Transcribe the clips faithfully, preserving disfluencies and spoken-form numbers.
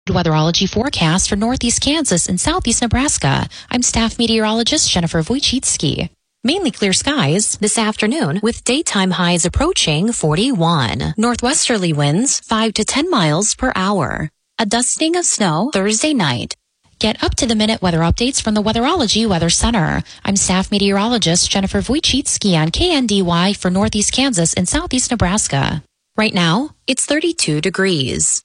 Weatherology forecast for northeast Kansas and southeast Nebraska. I'm staff meteorologist Jennifer Wojcicki. Mainly clear skies this afternoon with daytime highs approaching forty-one. Northwesterly winds five to ten miles per hour. A dusting of snow Thursday night. Get up to the minute weather updates from the Weatherology Weather Center. I'm staff meteorologist Jennifer Wojcicki on K N D Y for northeast Kansas and southeast Nebraska. Right now, it's thirty-two degrees.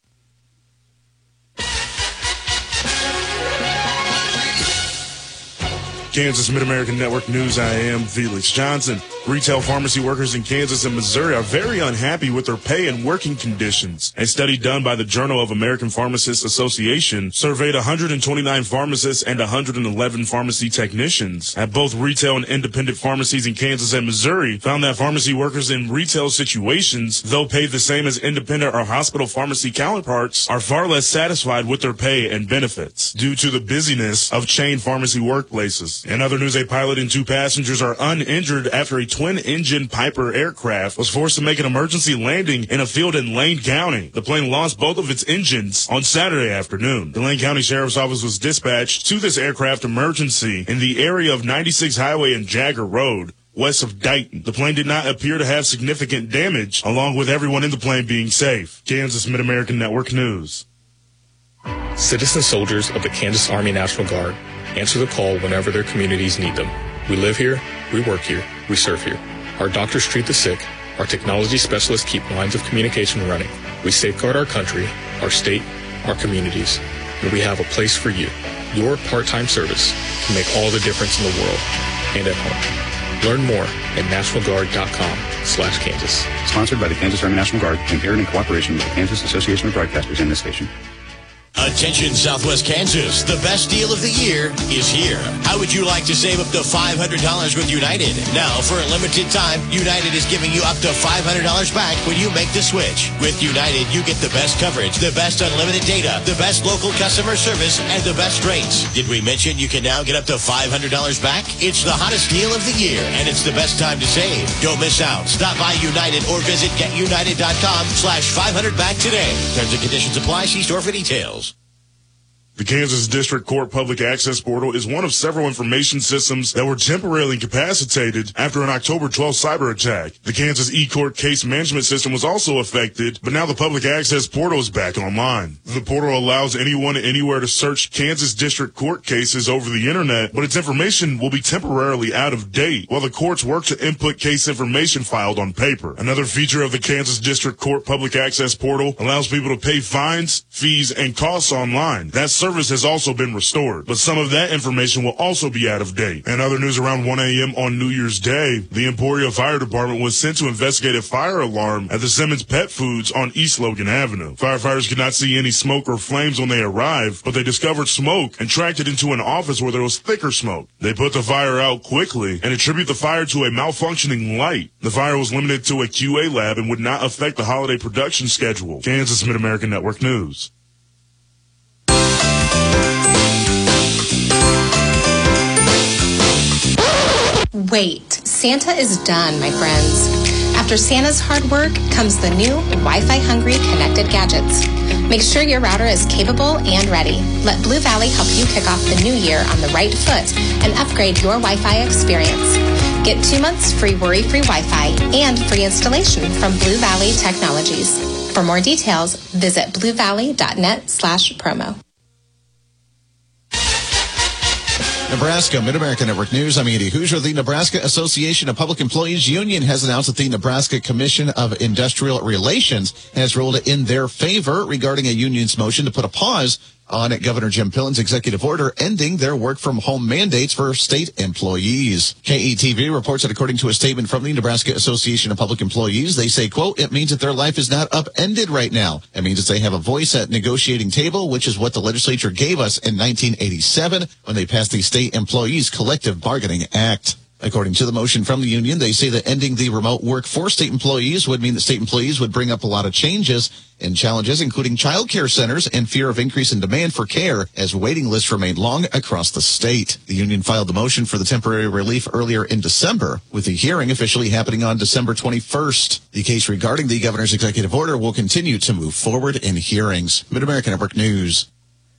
Kansas Mid-American Network News, I am Felix Johnson. Retail pharmacy workers in Kansas and Missouri are very unhappy with their pay and working conditions. A study done by the Journal of American Pharmacists Association surveyed one hundred twenty-nine pharmacists and one hundred eleven pharmacy technicians at both retail and independent pharmacies in Kansas and Missouri, found that pharmacy workers in retail situations, though paid the same as independent or hospital pharmacy counterparts, are far less satisfied with their pay and benefits due to the busyness of chain pharmacy workplaces. In other news, a pilot and two passengers are uninjured after a twin-engine Piper aircraft was forced to make an emergency landing in a field in Lane County. The plane lost both of its engines on Saturday afternoon. The Lane County Sheriff's Office was dispatched to this aircraft emergency in the area of ninety-six Highway and Jagger Road, west of Dayton. The plane did not appear to have significant damage, along with everyone in the plane being safe. Kansas Mid-American Network News. Citizen soldiers of the Kansas Army National Guard answer the call whenever their communities need them. We live here, we work here, we serve here. Our doctors treat the sick, our technology specialists keep lines of communication running. We safeguard our country, our state, our communities, and we have a place for you. Your part-time service can make all the difference in the world and at home. Learn more at national guard dot com slash Kansas. Sponsored by the Kansas Army National Guard and aired in cooperation with the Kansas Association of Broadcasters and this station. Attention Southwest Kansas, the best deal of the year is here. How would you like to save up to five hundred dollars with United? Now, for a limited time, United is giving you up to five hundred dollars back when you make the switch. With United, you get the best coverage, the best unlimited data, the best local customer service, and the best rates. Did we mention you can now get up to five hundred dollars back? It's the hottest deal of the year, and it's the best time to save. Don't miss out. Stop by United or visit get united dot com slash five hundred back today. Terms and conditions apply. See store for details. The Kansas District Court Public Access Portal is one of several information systems that were temporarily incapacitated after an October twelfth cyber attack. The Kansas eCourt case management system was also affected, but now the Public Access Portal is back online. The portal allows anyone anywhere to search Kansas District Court cases over the internet, but its information will be temporarily out of date while the courts work to input case information filed on paper. Another feature of the Kansas District Court Public Access Portal allows people to pay fines, fees, and costs online. That's service has also been restored, but some of that information will also be out of date. And other news, around one a.m. on New Year's Day, the Emporia Fire Department was sent to investigate a fire alarm at the Simmons Pet Foods on East Logan Avenue. Firefighters could not see any smoke or flames when they arrived, but they discovered smoke and tracked it into an office where there was thicker smoke. They put the fire out quickly and attribute the fire to a malfunctioning light. The fire was limited to a Q A lab and would not affect the holiday production schedule. Kansas Mid-American Network News. Wait, Santa is done, my friends. After Santa's hard work comes the new Wi-Fi hungry connected gadgets. Make sure your router is capable and ready. Let Blue Valley help you kick off the new year on the right foot and upgrade your Wi-Fi experience. Get two months free worry-free Wi-Fi and free installation from Blue Valley Technologies. For more details, visit blue valley dot net slash promo. Nebraska Mid-American Network News. I'm Andy Hoosier. The Nebraska Association of Public Employees Union has announced that the Nebraska Commission of Industrial Relations has ruled in their favor regarding a union's motion to put a pause on Governor Jim Pillen's executive order ending their work-from-home mandates for state employees. K E T V reports that according to a statement from the Nebraska Association of Public Employees, they say, quote, it means that their life is not upended right now. It means that they have a voice at negotiating table, which is what the legislature gave us in nineteen eighty-seven when they passed the State Employees Collective Bargaining Act. According to the motion from the union, they say that ending the remote work for state employees would mean that state employees would bring up a lot of changes and challenges, including child care centers and fear of increase in demand for care as waiting lists remain long across the state. The union filed the motion for the temporary relief earlier in December, with the hearing officially happening on December twenty-first. The case regarding the governor's executive order will continue to move forward in hearings. Mid-America Network News.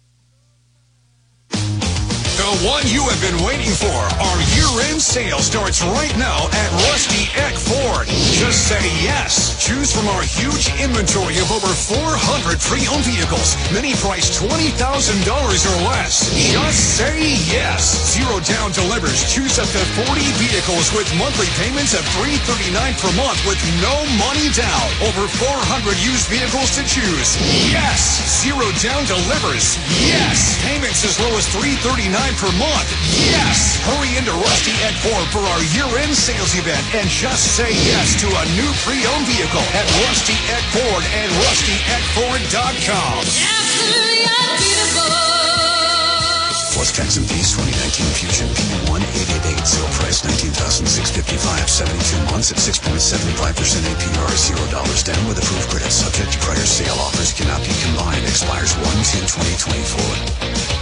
The one you have been waiting for. Our year-end sale starts right now at Rusty Eck Ford. Just say yes. Choose from our huge inventory of over four hundred pre-owned vehicles. Many priced twenty thousand dollars or less. Just say yes. Zero down delivers. Choose up to forty vehicles with monthly payments of three hundred thirty-nine dollars per month with no money down. Over four hundred used vehicles to choose. Yes. Zero down delivers. Yes. Payments as low as three hundred thirty-nine dollars per month. Yes! Hurry into Rusty Eck Ford for our year-end sales event and just say yes to a new pre-owned vehicle at Rusty Eck Ford and rusty eck ford dot com. Absolutely unbeatable. Plus tax and fees, twenty nineteen Fusion P one eight eight eight. Sale price nineteen thousand six hundred fifty-five dollars. seventy-two months at six point seven five percent A P R. zero dollars down with approved credit. Subject to prior sale offers. Cannot be combined. Expires one two twenty twenty-four.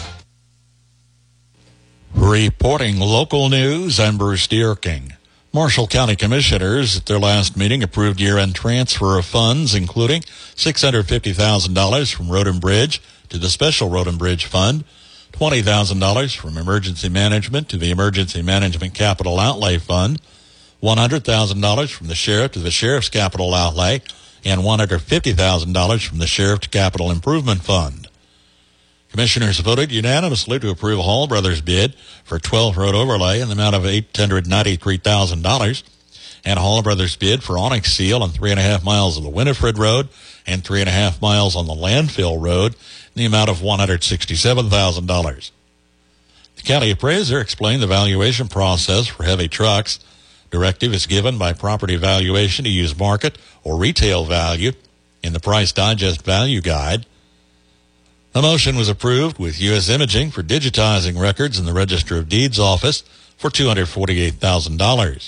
Reporting local news, I'm Bruce Deerking. Marshall County Commissioners at their last meeting approved year-end transfer of funds, including six hundred fifty thousand dollars from Road and Bridge to the Special Road and Bridge Fund, twenty thousand dollars from Emergency Management to the Emergency Management Capital Outlay Fund, one hundred thousand dollars from the Sheriff to the Sheriff's Capital Outlay, and one hundred fifty thousand dollars from the Sheriff to Capital Improvement Fund. Commissioners voted unanimously to approve Hall Brothers' bid for twelve road overlay in the amount of eight hundred ninety-three thousand dollars, and Hall Brothers' bid for Onyx Seal on three and a half miles of the Winifred Road and three and a half miles on the Landfill Road in the amount of one hundred sixty-seven thousand dollars. The county appraiser explained the valuation process for heavy trucks. Directive is given by Property Valuation to use market or retail value in the Price Digest Value Guide. The motion was approved with U S Imaging for digitizing records in the Register of Deeds office for two hundred forty-eight thousand dollars.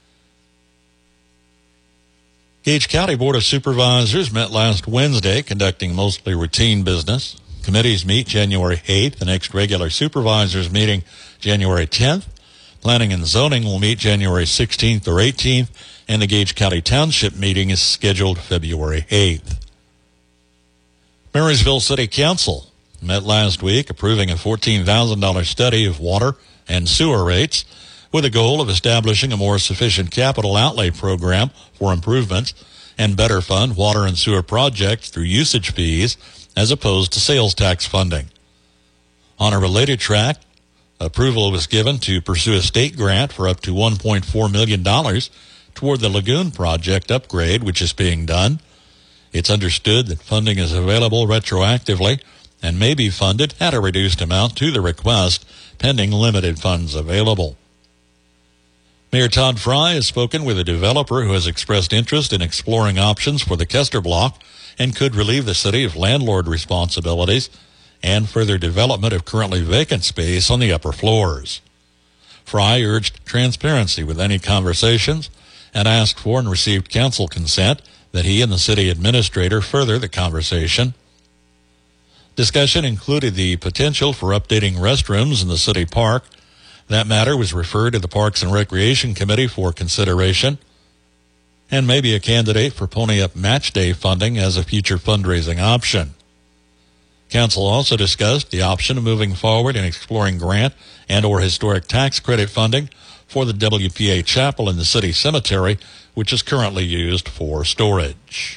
Gage County Board of Supervisors met last Wednesday conducting mostly routine business. Committees meet January eighth, the next regular supervisors meeting January tenth. Planning and Zoning will meet January sixteenth or eighteenth, and the Gage County Township meeting is scheduled February eighth. Marysville City Council met last week approving a fourteen thousand dollars study of water and sewer rates with a goal of establishing a more sufficient capital outlay program for improvements and better fund water and sewer projects through usage fees as opposed to sales tax funding. On a related track, approval was given to pursue a state grant for up to one point four million dollars toward the Lagoon Project upgrade, which is being done. It's understood that funding is available retroactively and may be funded at a reduced amount to the request, pending limited funds available. Mayor Todd Fry has spoken with a developer who has expressed interest in exploring options for the Kester Block and could relieve the city of landlord responsibilities and further development of currently vacant space on the upper floors. Fry urged transparency with any conversations and asked for and received council consent that he and the city administrator further the conversation. Discussion included the potential for updating restrooms in the city park. That matter was referred to the Parks and Recreation Committee for consideration and may be a candidate for Pony Up Match Day funding as a future fundraising option. Council also discussed the option of moving forward and exploring grant and or historic tax credit funding for the W P A chapel in the city cemetery, which is currently used for storage.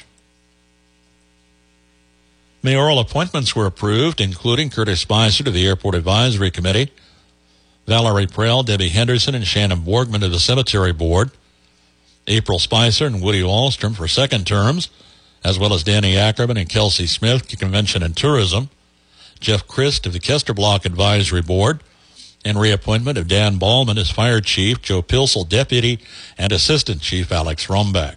Mayoral appointments were approved, including Curtis Spicer to the Airport Advisory Committee, Valerie Prell, Debbie Henderson, and Shannon Borgman to the Cemetery Board, April Spicer and Woody Wallstrom for second terms, as well as Danny Ackerman and Kelsey Smith to Convention and Tourism, Jeff Christ of the Kester Block Advisory Board, and reappointment of Dan Ballman as Fire Chief, Joe Pilsel Deputy, and Assistant Chief Alex Rombeck.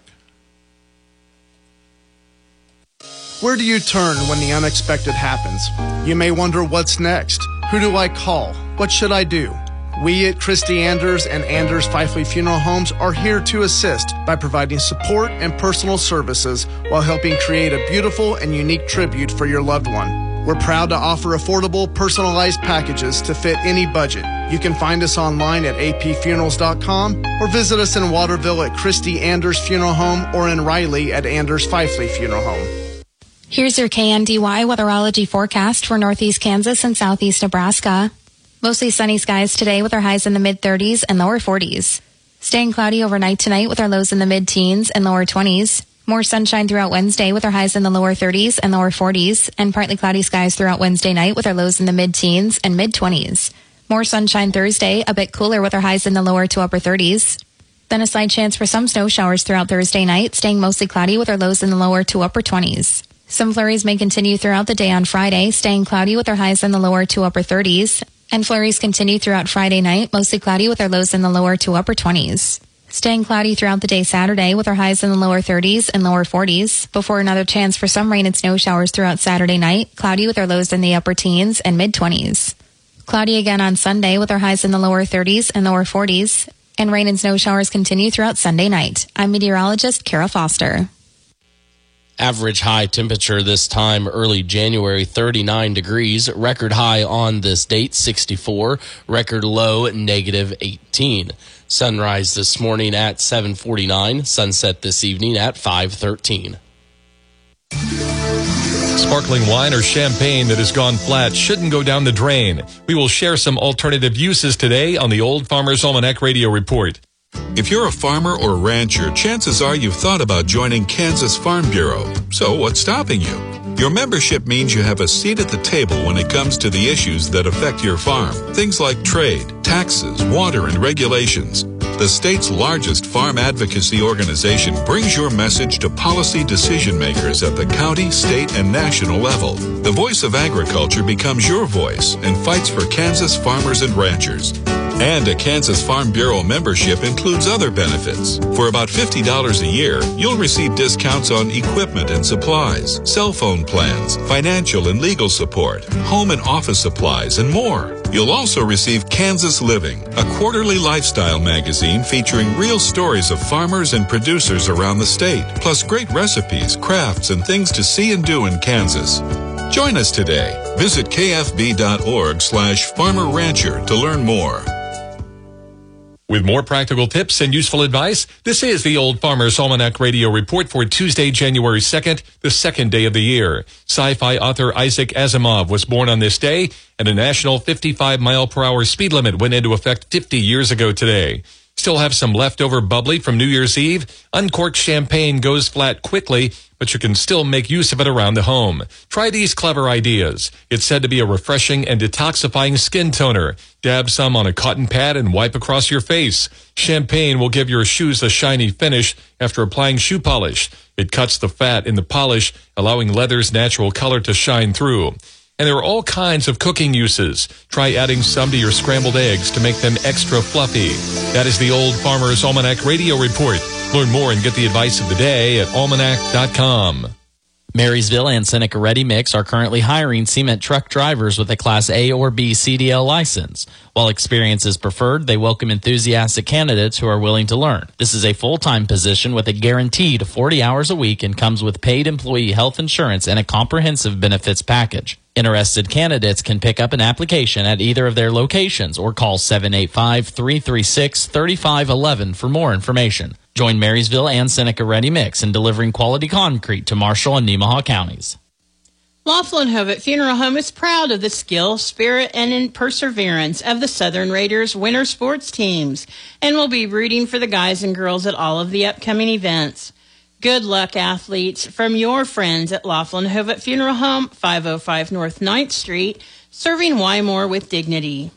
Where do you turn when the unexpected happens? You may wonder what's next. Who do I call? What should I do? We at Christy Anders and Anders Fifely Funeral Homes are here to assist by providing support and personal services while helping create a beautiful and unique tribute for your loved one. We're proud to offer affordable, personalized packages to fit any budget. You can find us online at a p funerals dot com or visit us in Waterville at Christy Anders Funeral Home or in Riley at Anders Fifely Funeral Home. Here's your K N D Y weatherology forecast for northeast Kansas and southeast Nebraska. Mostly sunny skies today with our highs in the mid-thirties and lower forties. Staying cloudy overnight tonight with our lows in the mid-teens and lower twenties. More sunshine throughout Wednesday with our highs in the lower thirties and lower forties. And partly cloudy skies throughout Wednesday night with our lows in the mid-teens and mid-twenties. More sunshine Thursday, a bit cooler with our highs in the lower to upper thirties. Then a slight chance for some snow showers throughout Thursday night, staying mostly cloudy with our lows in the lower to upper twenties. Some flurries may continue throughout the day on Friday, staying cloudy with our highs in the lower to upper thirties. And flurries continue throughout Friday night, mostly cloudy with our lows in the lower to upper twenties. Staying cloudy throughout the day Saturday with our highs in the lower thirties and lower forties, before another chance for some rain and snow showers throughout Saturday night, cloudy with our lows in the upper teens and mid-twenties. Cloudy again on Sunday with our highs in the lower thirties and lower forties, and rain and snow showers continue throughout Sunday night. I'm meteorologist Kara Foster. Average high temperature this time early January, thirty-nine degrees. Record high on this date, sixty-four. Record low, negative eighteen. Sunrise this morning at seven forty-nine. Sunset this evening at five thirteen. Sparkling wine or champagne that has gone flat shouldn't go down the drain. We will share some alternative uses today on the Old Farmer's Almanac Radio Report. If you're a farmer or rancher, chances are you've thought about joining Kansas Farm Bureau. So what's stopping you? Your membership means you have a seat at the table when it comes to the issues that affect your farm. Things like trade, taxes, water, and regulations. The state's largest farm advocacy organization brings your message to policy decision makers at the county, state, and national level. The voice of agriculture becomes your voice and fights for Kansas farmers and ranchers. And a Kansas Farm Bureau membership includes other benefits. For about fifty dollars a year, you'll receive discounts on equipment and supplies, cell phone plans, financial and legal support, home and office supplies, and more. You'll also receive Kansas Living, a quarterly lifestyle magazine featuring real stories of farmers and producers around the state, plus great recipes, crafts, and things to see and do in Kansas. Join us today. Visit kfb.org slash farmer rancher to learn more. With more practical tips and useful advice, this is the Old Farmer's Almanac Radio Report for Tuesday, January second, the second day of the year. Sci-fi author Isaac Asimov was born on this day, and a national fifty-five mile per hour speed limit went into effect fifty years ago today. Still have some leftover bubbly from New Year's Eve? Uncorked champagne goes flat quickly, but you can still make use of it around the home. Try these clever ideas. It's said to be a refreshing and detoxifying skin toner. Dab some on a cotton pad and wipe across your face. Champagne will give your shoes a shiny finish after applying shoe polish. It cuts the fat in the polish, allowing leather's natural color to shine through. And there are all kinds of cooking uses. Try adding some to your scrambled eggs to make them extra fluffy. That is the Old Farmer's Almanac Radio Report. Learn more and get the advice of the day at almanac dot com. Marysville and Seneca Ready Mix are currently hiring cement truck drivers with a Class A or B C D L license. While experience is preferred, they welcome enthusiastic candidates who are willing to learn. This is a full-time position with a guaranteed forty hours a week and comes with paid employee health insurance and a comprehensive benefits package. Interested candidates can pick up an application at either of their locations or call seven eight five, three three six, three five one one for more information. Join Marysville and Seneca Ready Mix in delivering quality concrete to Marshall and Nemaha counties. Laughlin Hovett Funeral Home is proud of the skill, spirit, and in perseverance of the Southern Raiders winter sports teams and will be rooting for the guys and girls at all of the upcoming events. Good luck, athletes, from your friends at Laughlin Hovett Funeral Home, five oh five North ninth Street, serving Wymore with dignity.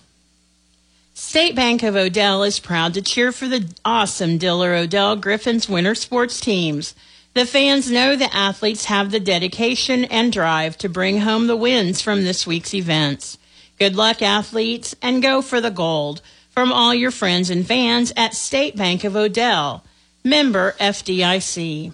State Bank of Odell is proud to cheer for the awesome Diller Odell Griffins winter sports teams. The fans know the athletes have the dedication and drive to bring home the wins from this week's events. Good luck, athletes, and go for the gold. From all your friends and fans at State Bank of Odell, member F D I C.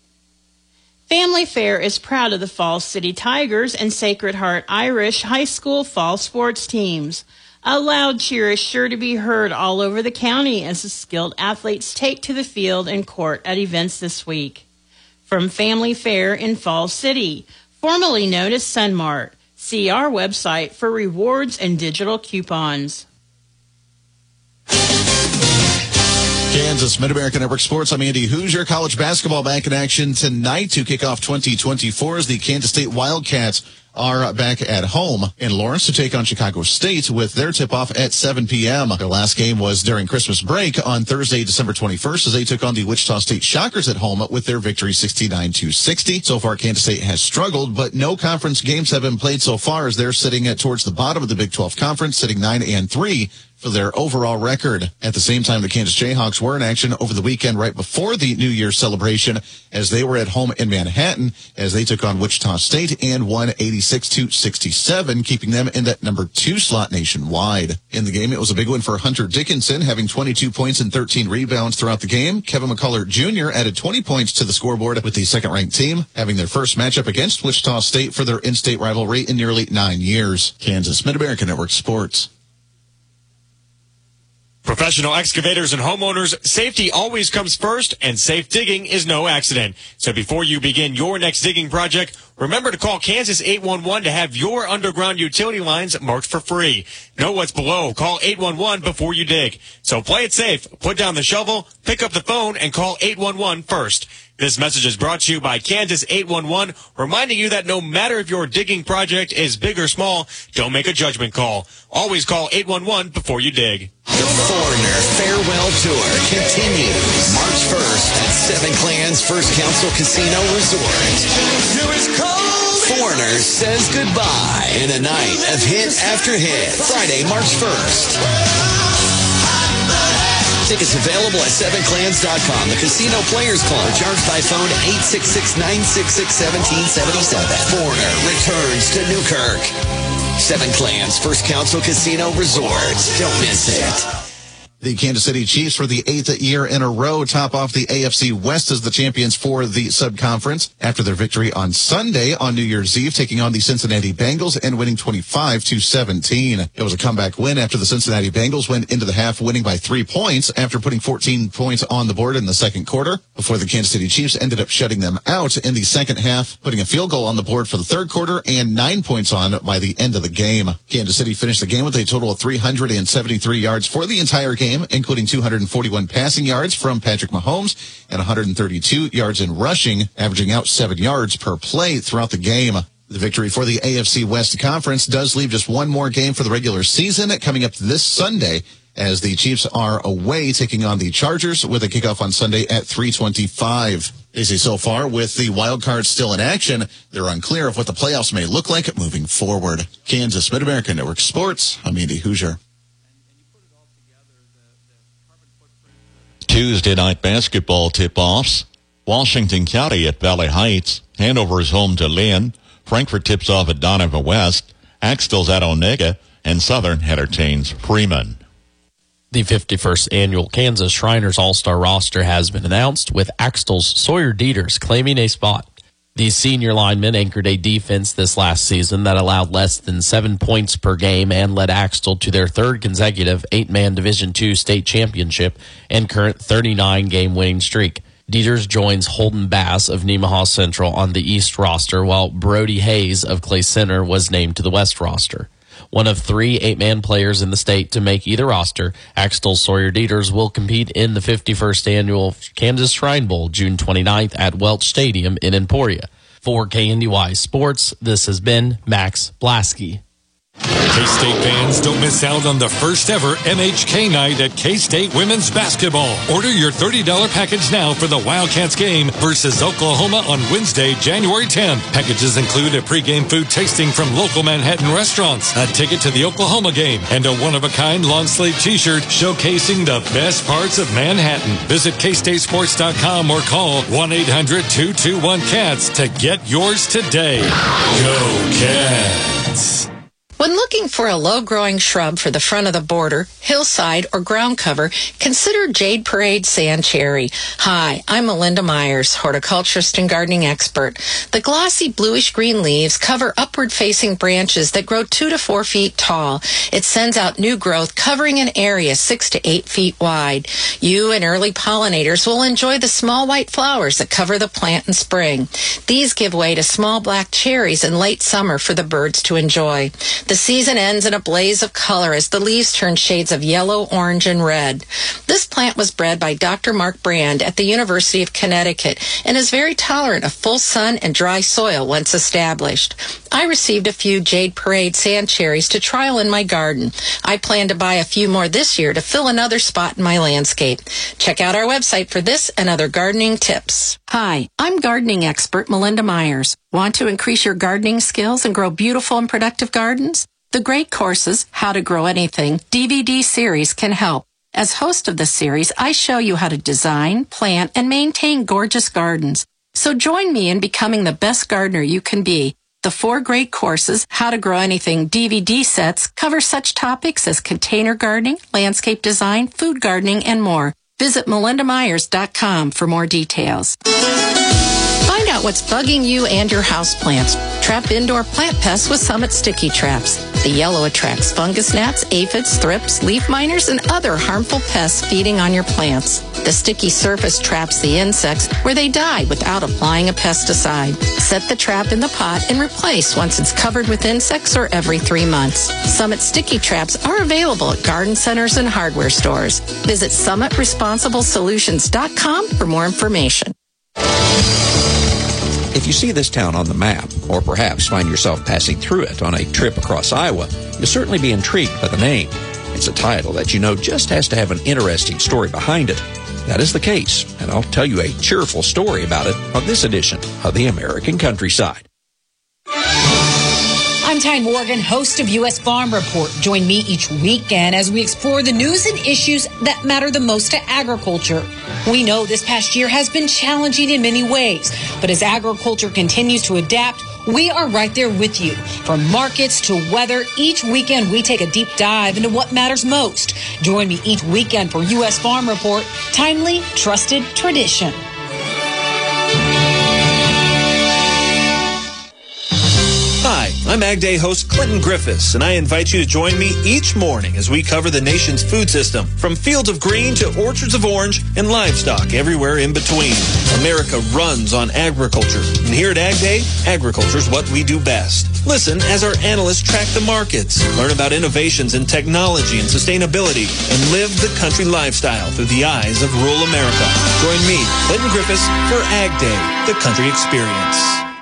Family Fair is proud of the Falls City Tigers and Sacred Heart Irish High School fall sports teams. A loud cheer is sure to be heard all over the county as the skilled athletes take to the field and court at events this week. From Family Fair in Falls City, formerly known as Sunmart, see our website for rewards and digital coupons. Kansas Mid-America Network Sports. I'm Andy Hoosier. College basketball back in action tonight to kick off twenty twenty-four as the Kansas State Wildcats are back at home in Lawrence to take on Chicago State with their tip-off at seven p.m. Their last game was during Christmas break on Thursday, December twenty-first, as they took on the Wichita State Shockers at home with their victory sixty-nine to sixty. So far, Kansas State has struggled, but no conference games have been played so far as they're sitting at towards the bottom of the Big twelve Conference, sitting nine and three. For their overall record. At the same time, the Kansas Jayhawks were in action over the weekend right before the New Year's celebration as they were at home in Manhattan as they took on Wichita State and won eighty-six to sixty-seven, keeping them in that number two slot nationwide. In the game, it was a big one for Hunter Dickinson, having twenty-two points and thirteen rebounds throughout the game. Kevin McCullough Junior added twenty points to the scoreboard with the second-ranked team, having their first matchup against Wichita State for their in-state rivalry in nearly nine years. Kansas Mid-America Network Sports. Professional excavators and homeowners, safety always comes first, and safe digging is no accident. So before you begin your next digging project, remember to call Kansas eight one one to have your underground utility lines marked for free. Know what's below. Call eight one one before you dig. So play it safe. Put down the shovel, pick up the phone, and call eight one one first. This message is brought to you by Kansas eight one one, reminding you that no matter if your digging project is big or small, don't make a judgment call. Always call eight one one before you dig. The Foreigner Farewell Tour continues March first at Seven Clans First Council Casino Resort. Foreigner says goodbye in a night of hit after hit. Friday, March first. Tickets available at seven clans dot com. The Casino Players Club. Charged by phone eight six six, nine six six, one seven seven seven. Foreigner returns to Newkirk. Seven Clans First Council Casino Resort. Don't miss it. The Kansas City Chiefs, for the eighth year in a row, top off the A F C West as the champions for the sub-conference after their victory on Sunday on New Year's Eve, taking on the Cincinnati Bengals and winning twenty-five to seventeen. It was a comeback win after the Cincinnati Bengals went into the half winning by three points after putting fourteen points on the board in the second quarter before the Kansas City Chiefs ended up shutting them out in the second half, putting a field goal on the board for the third quarter and nine points on by the end of the game. Kansas City finished the game with a total of three hundred seventy-three yards for the entire game, including two hundred forty-one passing yards from Patrick Mahomes and one hundred thirty-two yards in rushing, averaging out seven yards per play throughout the game. The victory for the A F C West Conference does leave just one more game for the regular season coming up this Sunday as the Chiefs are away taking on the Chargers with a kickoff on Sunday at three twenty-five. They say so far, with the wild cards still in action, they're unclear of what the playoffs may look like moving forward. Kansas Mid-America Network Sports, I'm Andy Hoosier. Tuesday night basketball tip-offs. Washington County at Valley Heights. Hanover is home to Lynn. Frankfort tips off at Donovan West. Axtell's at Onega. And Southern entertains Freeman. The fifty-first annual Kansas Shriners All-Star roster has been announced, with Axtell's Sawyer Dieters claiming a spot. The senior lineman anchored a defense this last season that allowed less than seven points per game and led Axtell to their third consecutive eight-man Division two state championship and current thirty-nine game winning streak. Dieters joins Holden Bass of Nemaha Central on the East roster, while Brody Hayes of Clay Center was named to the West roster. One of three eight-man players in the state to make either roster, Axtell's Sawyer Dieters will compete in the fifty-first annual Kansas Shrine Bowl June twenty-ninth at Welch Stadium in Emporia. For K N D Y Sports, this has been Max Blasky. K-State fans, don't miss out on the first ever M H K night at K-State Women's Basketball. Order your thirty dollars package now for the Wildcats game versus Oklahoma on Wednesday, January tenth. Packages include a pregame food tasting from local Manhattan restaurants, a ticket to the Oklahoma game, and a one-of-a-kind long-sleeve t-shirt showcasing the best parts of Manhattan. Visit K State Sports dot com or call one eight hundred, two two one, C A T S to get yours today. Go Cats! When looking for a low-growing shrub for the front of the border, hillside, or ground cover, consider Jade Parade Sand Cherry. Hi, I'm Melinda Myers, horticulturist and gardening expert. The glossy bluish-green leaves cover upward-facing branches that grow two to four feet tall. It sends out new growth, covering an area six to eight feet wide. You and early pollinators will enjoy the small white flowers that cover the plant in spring. These give way to small black cherries in late summer for the birds to enjoy. The season ends in a blaze of color as the leaves turn shades of yellow, orange, and red. This plant was bred by Doctor Mark Brand at the University of Connecticut and is very tolerant of full sun and dry soil once established. I received a few Jade Parade sand cherries to trial in my garden. I plan to buy a few more this year to fill another spot in my landscape. Check out our website for this and other gardening tips. Hi, I'm gardening expert Melinda Myers. Want to increase your gardening skills and grow beautiful and productive gardens? The Great Courses, How to Grow Anything D V D series can help. As host of the series, I show you how to design, plant, and maintain gorgeous gardens. So join me in becoming the best gardener you can be. The four Great Courses, How to Grow Anything D V D sets cover such topics as container gardening, landscape design, food gardening, and more. Visit melinda myers dot com for more details. Find out what's bugging you and your houseplants. Trap indoor plant pests with Summit Sticky Traps. The yellow attracts fungus gnats, aphids, thrips, leaf miners, and other harmful pests feeding on your plants. The sticky surface traps the insects where they die without applying a pesticide. Set the trap in the pot and replace once it's covered with insects or every three months. Summit Sticky Traps are available at garden centers and hardware stores. Visit summit responsible solutions dot com for more information. If you see this town on the map, or perhaps find yourself passing through it on a trip across Iowa, you'll certainly be intrigued by the name. It's a title that you know just has to have an interesting story behind it. That is the case, and I'll tell you a cheerful story about it on this edition of the American Countryside. I'm Ty Morgan, host of U S Farm Report. Join me each weekend as we explore the news and issues that matter the most to agriculture. We know this past year has been challenging in many ways, but as agriculture continues to adapt, we are right there with you. From markets to weather, each weekend we take a deep dive into what matters most. Join me each weekend for U S Farm Report, timely, trusted tradition. Hi, I'm Ag Day host Clinton Griffiths, and I invite you to join me each morning as we cover the nation's food system, from fields of green to orchards of orange and livestock everywhere in between. America runs on agriculture, and here at Ag Day, agriculture is what we do best. Listen as our analysts track the markets, learn about innovations in technology and sustainability, and live the country lifestyle through the eyes of rural America. Join me, Clinton Griffiths, for Ag Day, the country experience.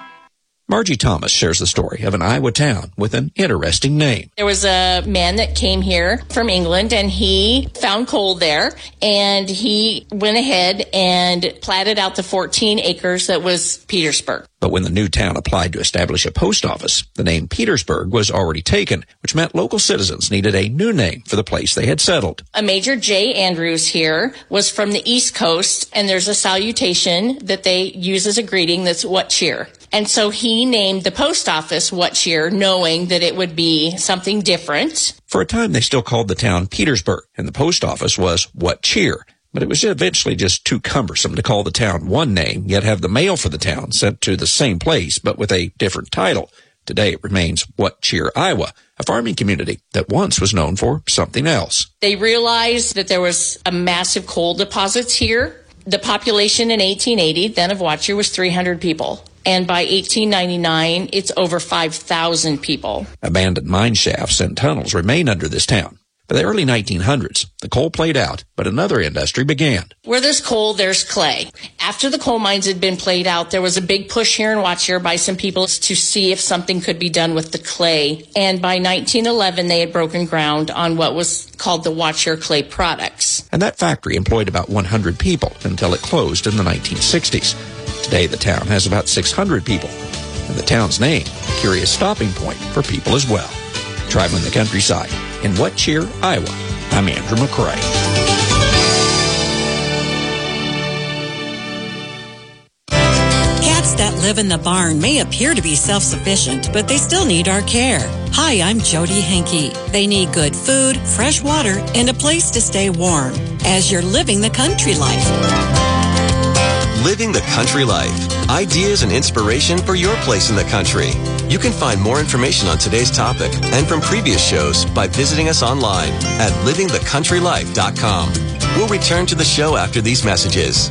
Margie Thomas shares the story of an Iowa town with an interesting name. There was a man that came here from England, and he found coal there, and he went ahead and platted out the fourteen acres that was Petersburg. But when the new town applied to establish a post office, the name Petersburg was already taken, which meant local citizens needed a new name for the place they had settled. A Major J. Andrews here was from the East Coast, and there's a salutation that they use as a greeting that's what cheer. And so he named the post office What Cheer, knowing that it would be something different. For a time, they still called the town Petersburg, and the post office was What Cheer. But it was eventually just too cumbersome to call the town one name, yet have the mail for the town sent to the same place, but with a different title. Today, it remains What Cheer, Iowa, a farming community that once was known for something else. They realized that there was a massive coal deposits here. The population in eighteen eighty, then of What Cheer, was three hundred people. And by eighteen ninety-nine, it's over five thousand people. Abandoned mine shafts and tunnels remain under this town. By the early nineteen hundreds, the coal played out, but another industry began. Where there's coal, there's clay. After the coal mines had been played out, there was a big push here in What Cheer by some people to see if something could be done with the clay. And by nineteen eleven, they had broken ground on what was called the What Cheer Clay Products. And that factory employed about one hundred people until it closed in the nineteen sixties. Today, the town has about six hundred people. And the town's name, a curious stopping point for people as well. Traveling the countryside in What Cheer, Iowa, I'm Andrew McCrae. Cats that live in the barn may appear to be self-sufficient, but they still need our care. Hi, I'm Jody Henke. They need good food, fresh water, and a place to stay warm as you're living the country life. Living the Country Life. Ideas and inspiration for your place in the country. You can find more information on today's topic and from previous shows by visiting us online at living the country life dot com. We'll return to the show after these messages.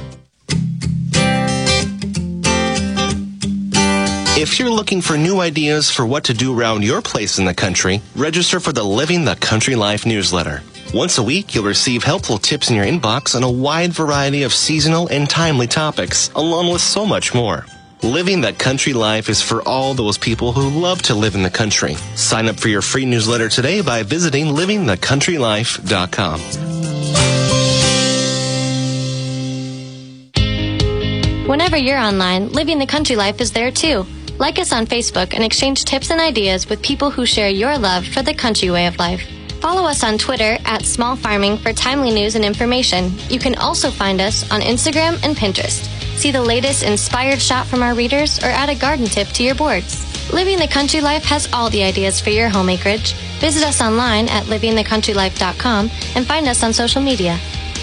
If you're looking for new ideas for what to do around your place in the country, register for the Living the Country Life newsletter. Once a week, you'll receive helpful tips in your inbox on a wide variety of seasonal and timely topics, along with so much more. Living the Country Life is for all those people who love to live in the country. Sign up for your free newsletter today by visiting living the country life dot com. Whenever you're online, Living the Country Life is there too. Like us on Facebook and exchange tips and ideas with people who share your love for the country way of life. Follow us on Twitter at Small Farming for timely news and information. You can also find us on Instagram and Pinterest. See the latest inspired shot from our readers or add a garden tip to your boards. Living the Country Life has all the ideas for your home acreage. Visit us online at living the country life dot com and find us on social media.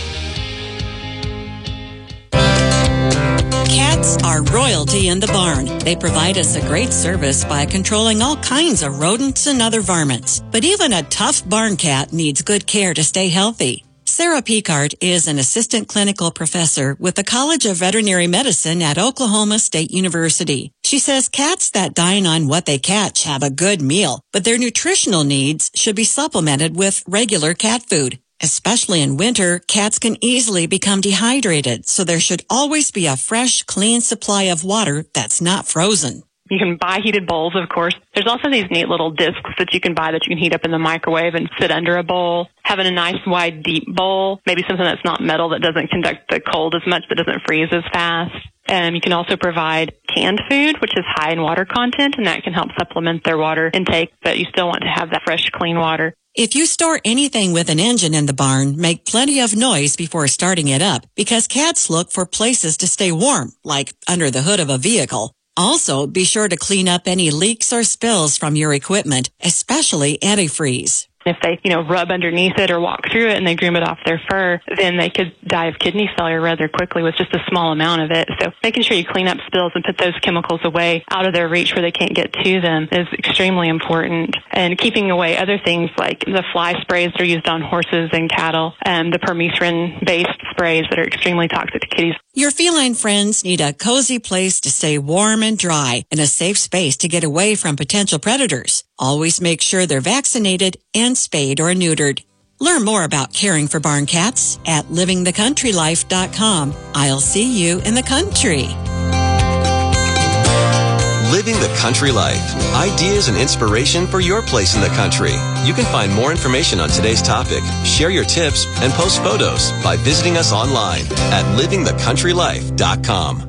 Cats are royalty in the barn. They provide us a great service by controlling all kinds of rodents and other varmints. But even a tough barn cat needs good care to stay healthy. Sarah Picard is an assistant clinical professor with the College of Veterinary Medicine at Oklahoma State University. She says cats that dine on what they catch have a good meal, but their nutritional needs should be supplemented with regular cat food. Especially in winter, cats can easily become dehydrated, so there should always be a fresh, clean supply of water that's not frozen. You can buy heated bowls, of course. There's also these neat little discs that you can buy that you can heat up in the microwave and sit under a bowl. Having a nice, wide, deep bowl, maybe something that's not metal that doesn't conduct the cold as much, that doesn't freeze as fast. Um, you can also provide canned food, which is high in water content, and that can help supplement their water intake, but you still want to have that fresh, clean water. If you store anything with an engine in the barn, make plenty of noise before starting it up, because cats look for places to stay warm, like under the hood of a vehicle. Also, be sure to clean up any leaks or spills from your equipment, especially antifreeze. If they, you know, rub underneath it or walk through it and they groom it off their fur, then they could die of kidney failure rather quickly with just a small amount of it. So making sure you clean up spills and put those chemicals away out of their reach where they can't get to them is extremely important. And keeping away other things like the fly sprays that are used on horses and cattle, and the permethrin-based sprays that are extremely toxic to kitties. Your feline friends need a cozy place to stay warm and dry and a safe space to get away from potential predators. Always make sure they're vaccinated and spayed or neutered. Learn more about caring for barn cats at living the country life dot com. I'll see you in the country. Living the Country Life. Ideas and inspiration for your place in the country. You can find more information on today's topic, share your tips, and post photos by visiting us online at living the country life dot com.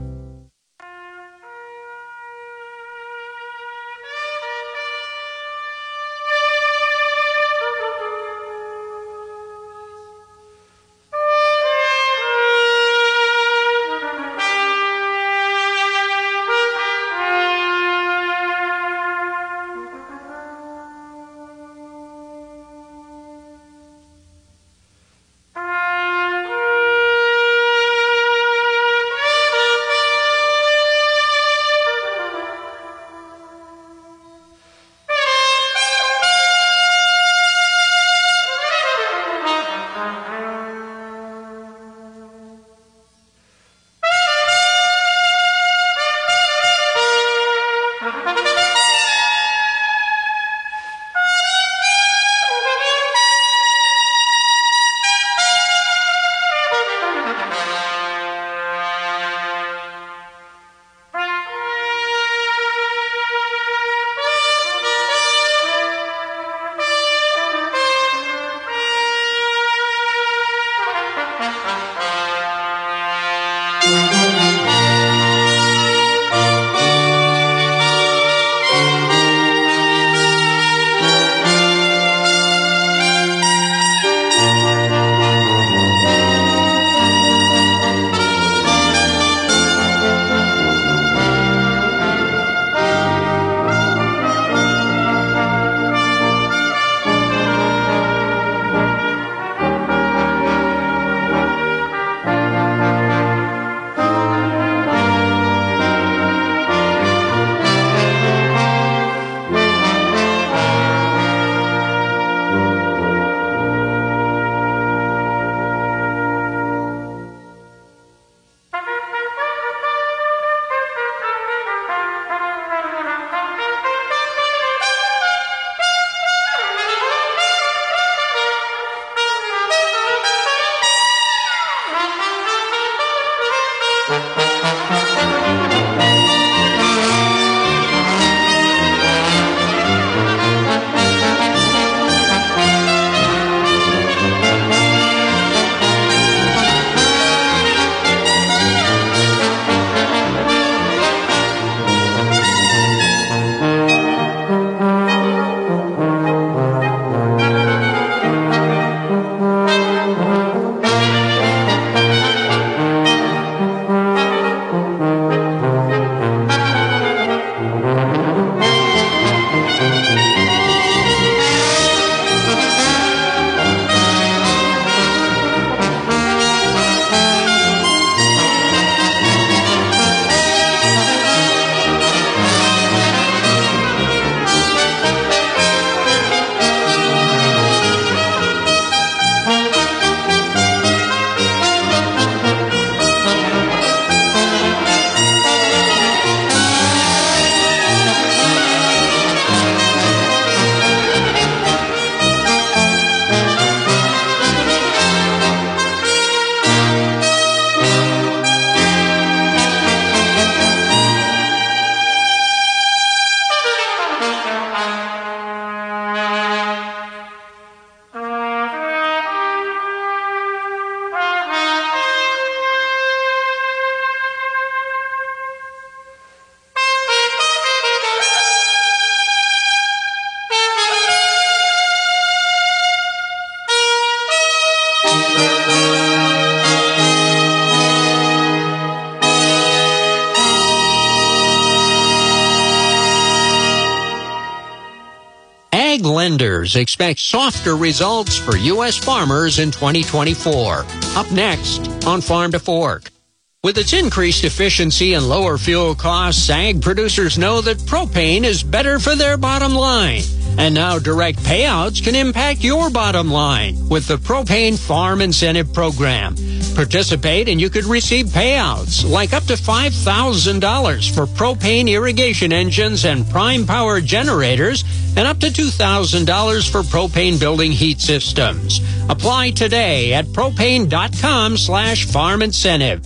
Ag lenders expect softer results for U S farmers in twenty twenty-four. Up next on Farm to Fork. With its increased efficiency and lower fuel costs, ag producers know that propane is better for their bottom line. And now direct payouts can impact your bottom line with the Propane Farm Incentive Program. Participate and you could receive payouts like up to five thousand dollars for propane irrigation engines and prime power generators and up to two thousand dollars for propane building heat systems. Apply today at propane.com slash farm incentive.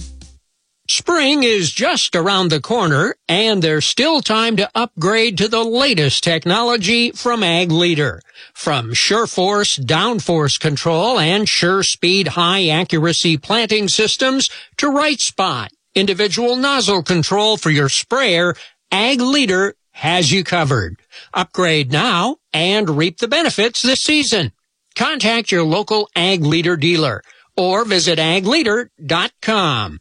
Spring is just around the corner, and there's still time to upgrade to the latest technology from Ag Leader. From SureForce downforce control and SureSpeed high accuracy planting systems to Right Spot, individual nozzle control for your sprayer, Ag Leader has you covered. Upgrade now and reap the benefits this season. Contact your local Ag Leader dealer or visit ag leader dot com.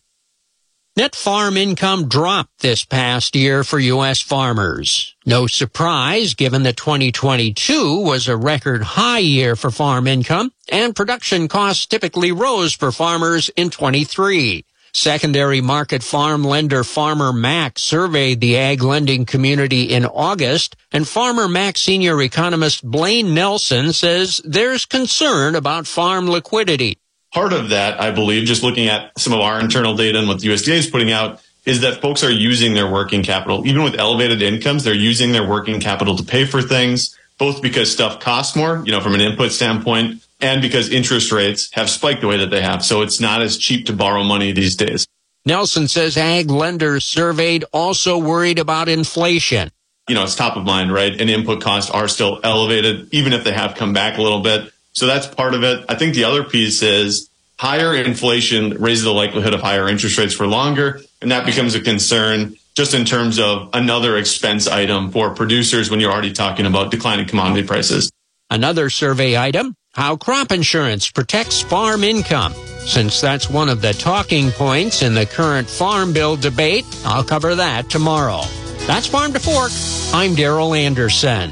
Net farm income dropped this past year for U S farmers. No surprise, given that twenty twenty-two was a record high year for farm income, and production costs typically rose for farmers in twenty-three. Secondary market farm lender Farmer Mac surveyed the ag lending community in August, and Farmer Mac senior economist Blaine Nelson says there's concern about farm liquidity. Part of that, I believe, just looking at some of our internal data and what the U S D A is putting out, is that folks are using their working capital. Even with elevated incomes, they're using their working capital to pay for things, both because stuff costs more, you know, from an input standpoint, and because interest rates have spiked the way that they have. So it's not as cheap to borrow money these days. Nelson says ag lenders surveyed also worried about inflation. You know, it's top of mind, right? And input costs are still elevated, even if they have come back a little bit. So that's part of it. I think the other piece is higher inflation raises the likelihood of higher interest rates for longer. And that becomes a concern just in terms of another expense item for producers when you're already talking about declining commodity prices. Another survey item, how crop insurance protects farm income. Since that's one of the talking points in the current Farm Bill debate, I'll cover that tomorrow. That's Farm to Fork. I'm Darrell Anderson.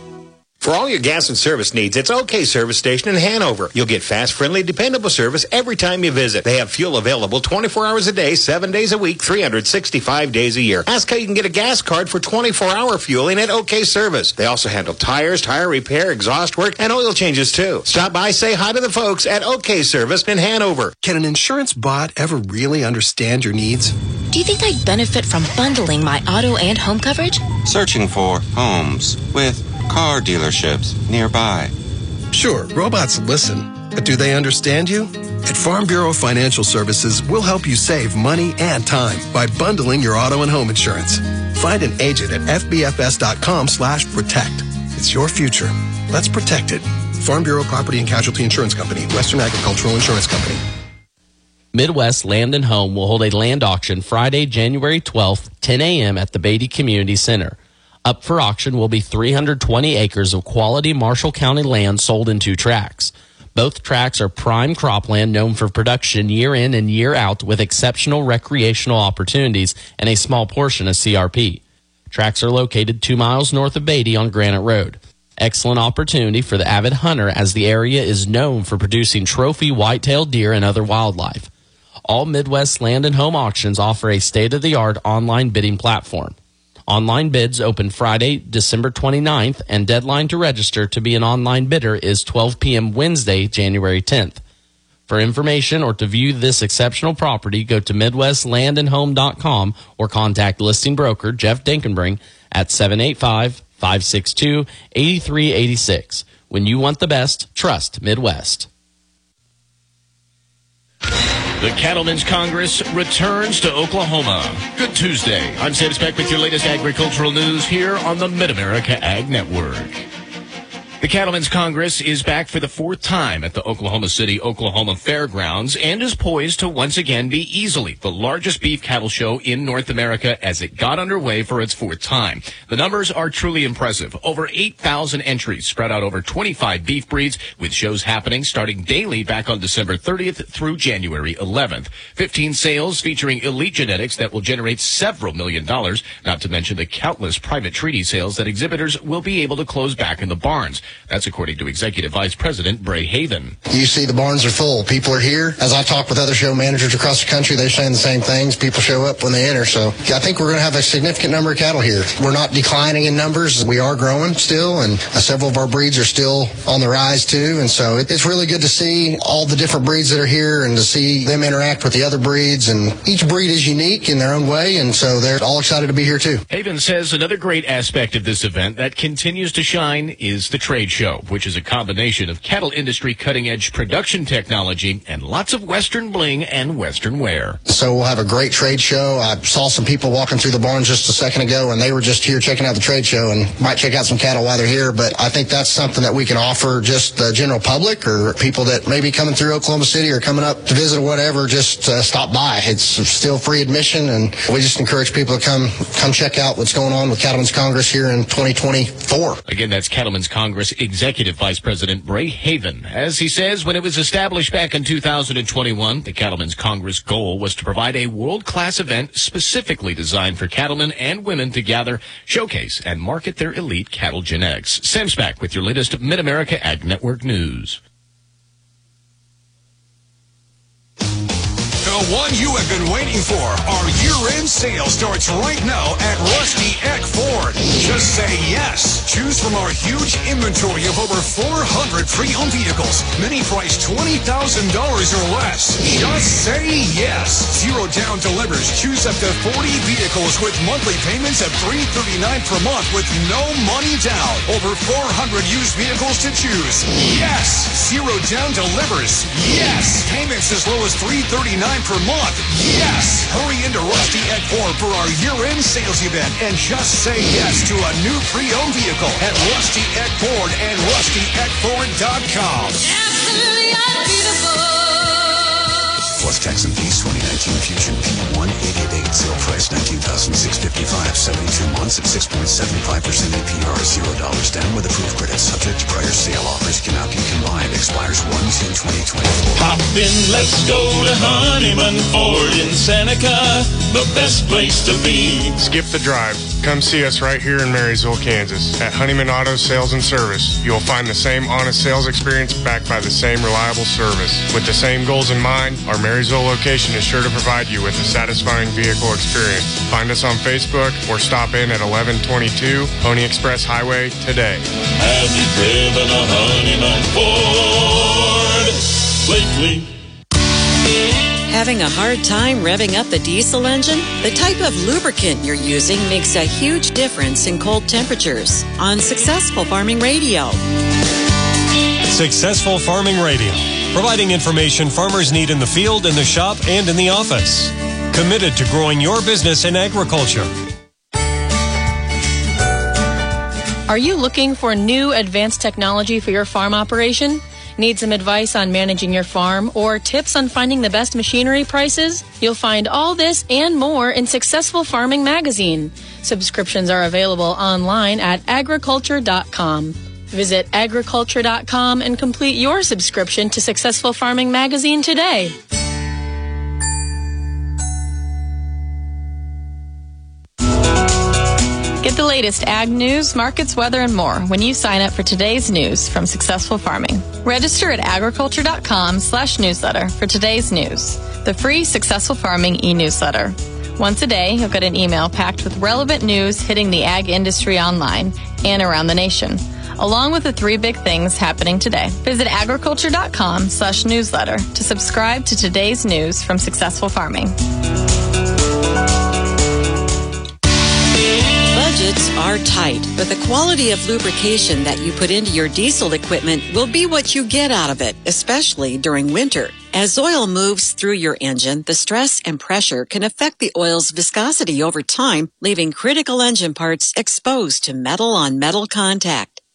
For all your gas and service needs, it's OK Service Station in Hanover. You'll get fast, friendly, dependable service every time you visit. They have fuel available twenty-four hours a day, seven days a week, three hundred sixty-five days a year. Ask how you can get a gas card for twenty-four hour fueling at OK Service. They also handle tires, tire repair, exhaust work, and oil changes too. Stop by, say hi to the folks at OK Service in Hanover. Can an insurance bot ever really understand your needs? Do you think I'd benefit from bundling my auto and home coverage? Searching for homes with car dealerships nearby. Sure, robots listen, but do they understand you? At Farm Bureau Financial Services, we'll help you save money and time by bundling your auto and home insurance. Find an agent at fbfs.com slash protect. It's your future. Let's protect it. Farm Bureau Property and Casualty Insurance Company, Western Agricultural Insurance Company. Midwest Land and Home will hold a land auction Friday, January twelfth, ten a.m. at the Beatty Community Center. Up for auction will be three hundred twenty acres of quality Marshall County land sold in two tracts. Both tracts are prime cropland known for production year in and year out with exceptional recreational opportunities and a small portion of C R P. Tracts are located two miles north of Beatty on Granite Road. Excellent opportunity for the avid hunter as the area is known for producing trophy white-tailed deer and other wildlife. All Midwest Land and Home auctions offer a state-of-the-art online bidding platform. Online bids open Friday, December twenty-ninth, and deadline to register to be an online bidder is twelve p.m. Wednesday, January tenth. For information or to view this exceptional property, go to midwest land and home dot com or contact listing broker Jeff Dinkenbring at seven eight five, five six two, eight three eight six. When you want the best, trust Midwest. The Cattlemen's Congress returns to Oklahoma. Good Tuesday. I'm Sam Speck with your latest agricultural news here on the Mid-America Ag Network. The Cattlemen's Congress is back for the fourth time at the Oklahoma City, Oklahoma Fairgrounds and is poised to once again be easily the largest beef cattle show in North America as it got underway for its fourth time. The numbers are truly impressive. Over eight thousand entries spread out over twenty-five beef breeds, with shows happening starting daily back on December thirtieth through January eleventh. fifteen sales featuring elite genetics that will generate several million dollars, not to mention the countless private treaty sales that exhibitors will be able to close back in the barns. That's according to Executive Vice President Bray Haven. You see the barns are full. People are here. As I talk with other show managers across the country, they're saying the same things. People show up when they enter. So I think we're going to have a significant number of cattle here. We're not declining in numbers. We are growing still, and uh, several of our breeds are still on the rise too. And so it, it's really good to see all the different breeds that are here and to see them interact with the other breeds. And each breed is unique in their own way, and so they're all excited to be here too. Haven says another great aspect of this event that continues to shine is the trade show, which is a combination of cattle industry cutting-edge production technology and lots of Western bling and Western wear. So we'll have a great trade show. I saw some people walking through the barn just a second ago, and they were just here checking out the trade show and might check out some cattle while they're here. But I think that's something that we can offer just the general public or people that may be coming through Oklahoma City or coming up to visit or whatever, just uh, stop by. It's still free admission, and we just encourage people to come come check out what's going on with Cattlemen's Congress here in twenty twenty-four. Again, that's Cattlemen's Congress Executive Vice President Bray Haven. As he says, when it was established back in two thousand twenty-one, the Cattlemen's Congress goal was to provide a world-class event specifically designed for cattlemen and women to gather, showcase, and market their elite cattle genetics. Sam Spack with your latest Mid-America Ag Network news. The one you have been waiting for. Our year-end sale starts right now at Rusty Eck Ford. Just say yes. Choose from our huge inventory of over four hundred pre-owned vehicles, many priced twenty thousand dollars or less. Just say yes. Zero Down delivers. Choose up to forty vehicles with monthly payments of three hundred thirty-nine dollars per month with no money down. Over four hundred used vehicles to choose. Yes. Zero Down delivers. Yes. Payments as low as three hundred thirty-nine dollars per month. Yes! Hurry into Rusty Eck Ford for our year-end sales event and just say yes to a new pre-owned vehicle at Rusty Eck Ford and rusty eck ford dot com. Plus tax and fees, twenty nineteen Fusion P one eight eight eight. Sale price nineteen thousand six hundred fifty-five dollars. seventy-two months at six point seven five percent A P R. zero dollars down with approved credit. Subject to prior sale. Offers cannot be combined. Expires one ten twenty twenty-four. Hop in, let's go to Honeyman Ford in Seneca. The best place to be. Skip the drive. Come see us right here in Marysville, Kansas. At Honeyman Auto Sales and Service, you'll find the same honest sales experience backed by the same reliable service. With the same goals in mind, our Marysville location is sure to provide you with a satisfying vehicle experience. Find us on Facebook or stop in at eleven twenty-two Pony Express Highway today. Have you driven a Honeyman Ford lately? Having a hard time revving up the diesel engine? The type of lubricant you're using makes a huge difference in cold temperatures. On Successful Farming Radio. Successful Farming Radio, providing information farmers need in the field, in the shop, and in the office. Committed to growing your business in agriculture. Are you looking for new advanced technology for your farm operation? Need some advice on managing your farm or tips on finding the best machinery prices? You'll find all this and more in Successful Farming Magazine. Subscriptions are available online at agriculture dot com. Visit agriculture dot com and complete your subscription to Successful Farming Magazine today. Get the latest ag news, markets, weather, and more when you sign up for today's news from Successful Farming. Register at agriculture dot com slash newsletter for today's news, the free Successful Farming e-newsletter. Once a day, you'll get an email packed with relevant news hitting the ag industry online and around the nation, along with the three big things happening today. Visit agriculture dot com slash newsletter to subscribe to today's news from Successful Farming. Budgets are tight, but the quality of lubrication that you put into your diesel equipment will be what you get out of it, especially during winter. As oil moves through your engine, the stress and pressure can affect the oil's viscosity over time, leaving critical engine parts exposed to metal-on-metal contact.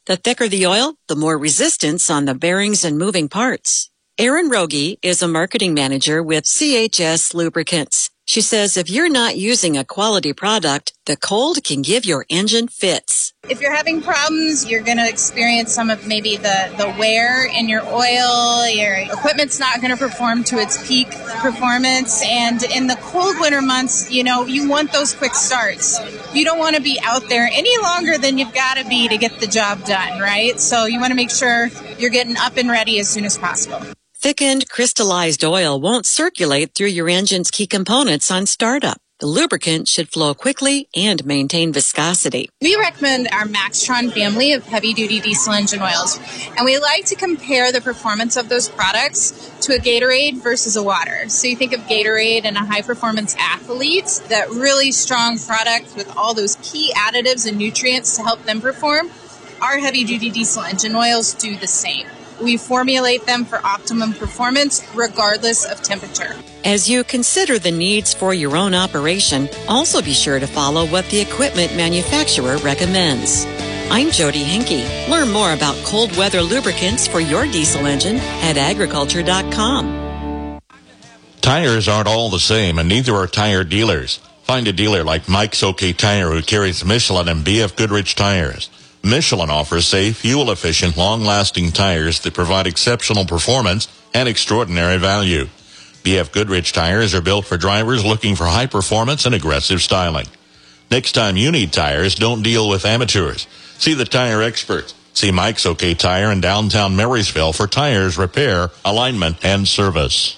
The thicker the oil, the more resistance on the bearings and moving parts. Erin Rogie is a marketing manager with C H S Lubricants. She says if you're not using a quality product, the cold can give your engine fits. If you're having problems, you're going to experience some of maybe the, the wear in your oil. Your equipment's not going to perform to its peak performance. And in the cold winter months, you know, you want those quick starts. You don't want to be out there any longer than you've got to be to get the job done, right? So you want to make sure you're getting up and ready as soon as possible. Thickened, crystallized oil won't circulate through your engine's key components on startup. The lubricant should flow quickly and maintain viscosity. We recommend our Maxtron family of heavy-duty diesel engine oils, and we like to compare the performance of those products to a Gatorade versus a water. So you think of Gatorade and a high-performance athlete, that really strong product with all those key additives and nutrients to help them perform. Our heavy-duty diesel engine oils do the same. We formulate them for optimum performance regardless of temperature. As you consider the needs for your own operation, also be sure to follow what the equipment manufacturer recommends. I'm Jody Henke. Learn more about cold weather lubricants for your diesel engine at agriculture dot com. Tires aren't all the same, and neither are tire dealers. Find a dealer like Mike's OK Tire who carries Michelin and B F Goodrich tires. Michelin offers safe, fuel-efficient, long-lasting tires that provide exceptional performance and extraordinary value. B F Goodrich tires are built for drivers looking for high performance and aggressive styling. Next time you need tires, don't deal with amateurs. See the tire experts. See Mike's OK Tire in downtown Marysville for tires, repair, alignment, and service.